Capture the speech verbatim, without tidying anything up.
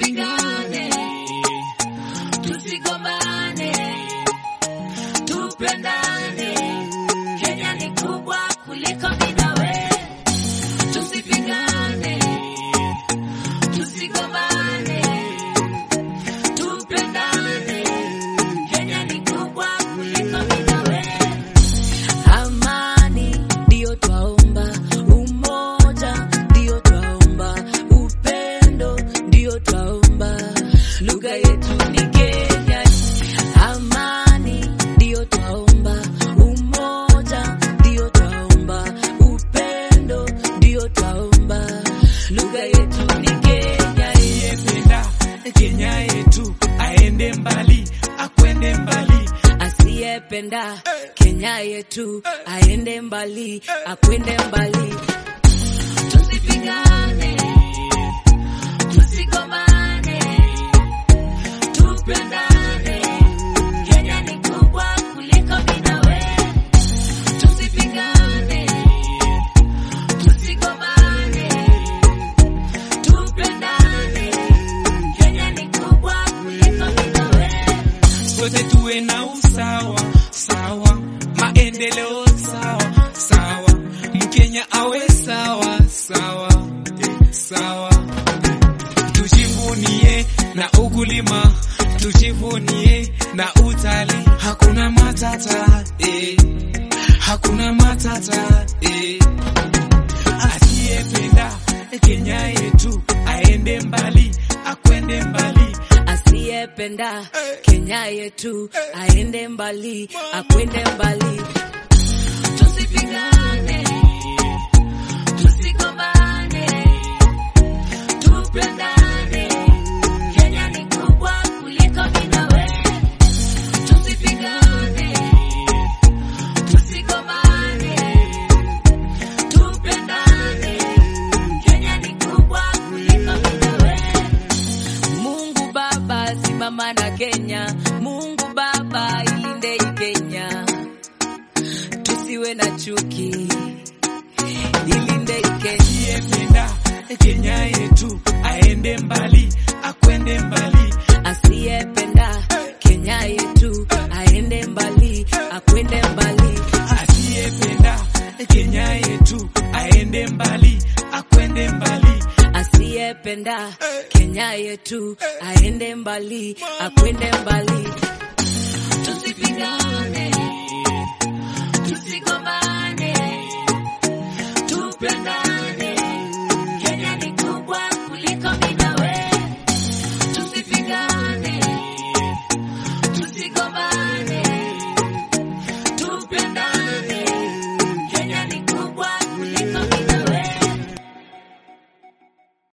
tusipigane, tusigombane, tupendane. Kenya ni kubwa kuliko minawe. Tusipigane, tusigombane, tupendane. Kenya ni kubwa kuliko minawe. Amani ndio twaomba, umoja ndio twaomba, upendo ndio twaomba. Lugha yetu ni Kenya. Amani ndio twaomba, umoja ndio twaomba, upendo ndio twaomba. Lugha yetu ni Kenya. Asiyependa Kenya yetu aende mbali, akwende mbali. Asiyependa Kenya yetu aende mbali, akwende mbali. Tusipigane, tusigombane, tupendane. Kenya ni kubwa kuliko minawe. Tusipigane, tusigombane, tupendane. Kenya ni kubwa kuliko minawe. Sote tuwe na usawa, sawa, maendeleo sawa, sawa. Mkenya awe sawa, sawa, sawa. Tujivunie na ukulima, tujivunie na utalii. Hakuna matata, eh. Hakuna matata, eh. Asiyependa Kenya yetu aende mbali, akwende mbali. Asiyependa Kenya yetu aende mbali, akwende mbali. Tusipigane, tusigombane, tupendane. Kenya ni kubwa kuliko minawe. Tusipigane, tusigombane, tupendane. Kenya ni kubwa kuliko minawe. Mungu Baba simama na Kenya, Mungu Baba ilinde Kenya. Tusiwe na chuki, ilinde Kenya. Asiyependa Kenya yetu aende mbali, akwende mbali. Asiyependa Kenya yetu aende mbali, akwende mbali. Asiyependa Kenya yetu aende mbali, akwende mbali. Asiyependa Kenya yetu aende mbali, akwende mbali. Tusipigane,